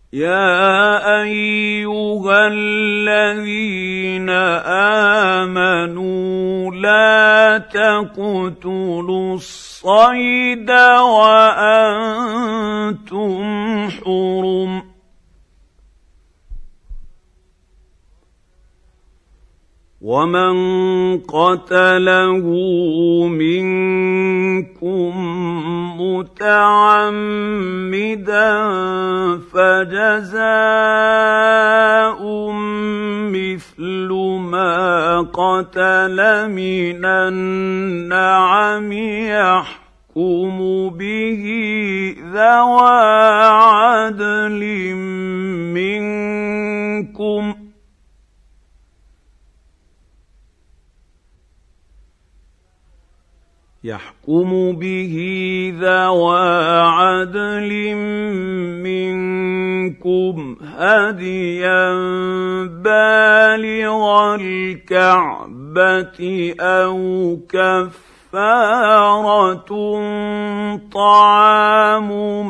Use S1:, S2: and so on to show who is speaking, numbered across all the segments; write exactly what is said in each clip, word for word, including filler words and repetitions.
S1: يَا أَيُّهَا الَّذِينَ آمَنُوا لَا تَقْتُلُوا الصَّيْدَ وَأَنتُمْ حُرُمٌ ۚ وَمَن قَتَلَهُ مِنكُم مُّتَعَمِّدًا فَجَزَاءٌ مِّثْلُ مَا قَتَلَ مِنَ النَّعَمِ يَحْكُمُ بِهِ ذَوَا عَدْلٍ مِّنكُمْ ۚ يَحْكُمُ بِهِ ذَوَا عَدْلٍ مِّنكُمْ هَدْيًا بَالِغَ الْكَعْبَةِ أَوْ كَفَّارَةٌ طَعَامُ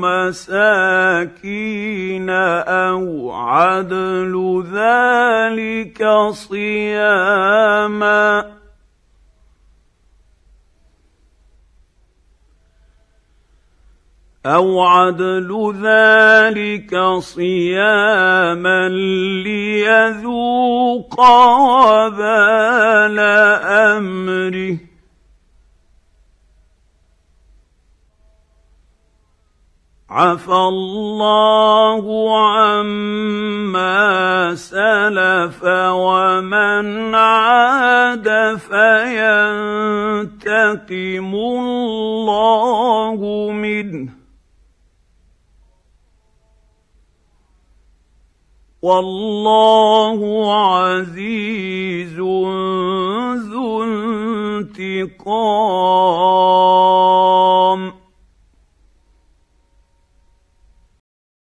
S1: مَسَاكِينَ أَوْ عَدْلُ ذَٰلِكَ صِيَامًا أَوْ عَدْلُ ذَٰلِكَ صِيَامًا لِّيَذُوقَ وَبَالَ أَمْرِهِ ۗ عَفَا اللَّهُ عَمَّا سَلَفَ ۚ وَمَنْ عَادَ فَيَنتَقِمُ اللَّهُ مِنْهُ ۗ وَاللَّهُ عَزِيزٌ ذُو انتِقَامٍ.